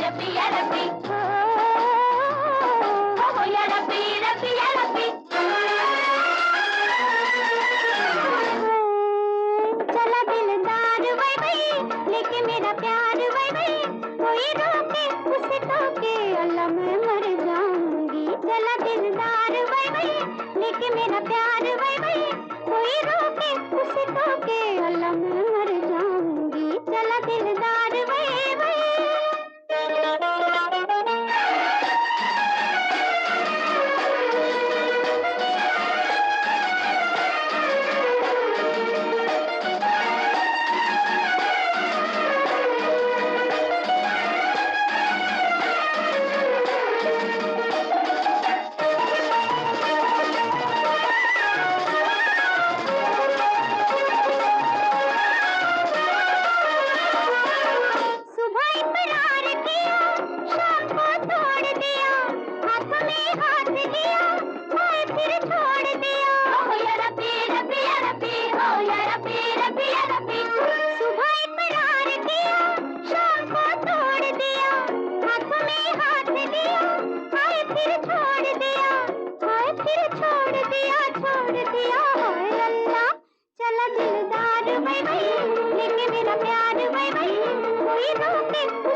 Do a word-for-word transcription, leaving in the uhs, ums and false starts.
रब्बी या रब्बी हो, हो या रब्बी रब्बी या रब्बी। चला दिलदार वही वही लेके मेरा प्यार वही वही, कोई रोके उसे टोके अल्लाह मैं मर जाऊंगी। चला दिलदार वही वही लेके मेरा प्यार वही वही, कोई रोके उसे टोके अल्लाह मैं मर जाऊंगी। चला दिलदार वही वही। दिलदार वही वही लेके मेरा प्यार वही वही, कोई रोके